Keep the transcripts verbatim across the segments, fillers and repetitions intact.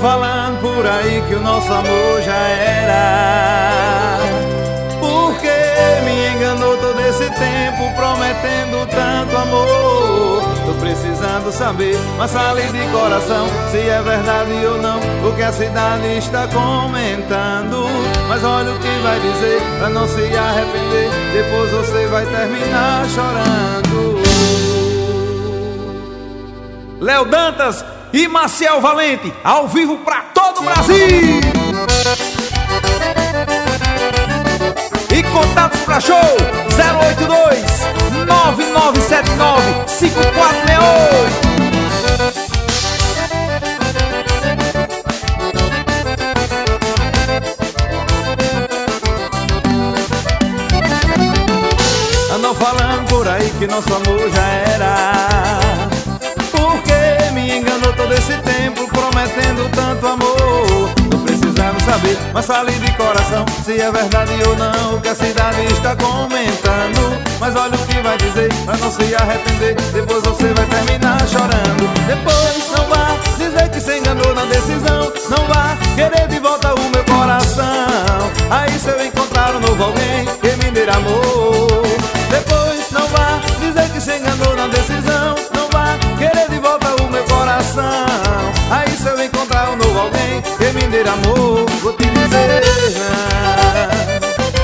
falando por aí que o nosso amor já era. Por que me enganou todo esse tempo, prometendo tanto amor? Tô precisando saber, mas fale de coração, se é verdade ou não o que a cidade está comentando. Mas olha o que vai dizer, pra não se arrepender, depois você vai terminar chorando. Léo Dantas e Maciel Valente, ao vivo pra todo o Brasil. E contatos pra show zero oito dois, nove nove sete nove, cinco quatro seis oito. Andam falando por aí que nosso amor já era. Por que me enganou todo esse tempo, prometendo tanto amor? Tô precisando saber, mas fale de coração, se é verdade ou não o que a cidade está comentando. Mas olha o que vai dizer, pra não se arrepender, depois você vai terminar chorando. Depois não vá dizer que se enganou na decisão, não vá querer de volta o meu coração. Aí se eu encontrar um novo alguém que me dê amor. Depois não vá dizer que se enganou na decisão, não vá querer de volta o meu coração. Aí se eu encontrar um novo alguém que me dê amor, vou te dizer não.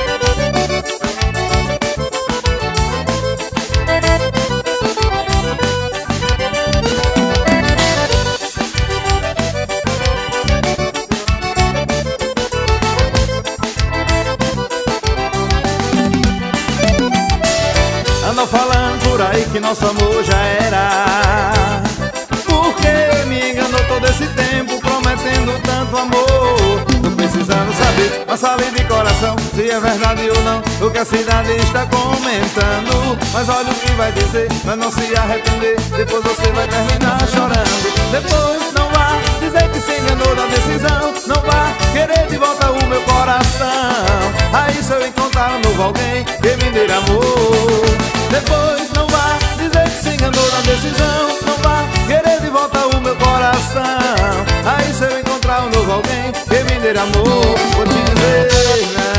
Andam falando por aí que nosso amor já era. Por que me enganou todo esse tempo, prometendo tanto amor? Tô precisando saber, mas fale de coração, se é verdade ou não o que a cidade está comentando. Mas olha o que vai dizer, pra não se arrepender, depois você vai terminar chorando. Depois não vá dizer que se enganou na decisão, não vá querer de volta o meu coração. Aí se eu encontrar um novo alguém que me dê amor. Depois não vá dizer que se enganou na decisão, não vá querer de volta o meu coração. Aí se eu encontrar um novo alguém que me dê amor, vou te dizer não.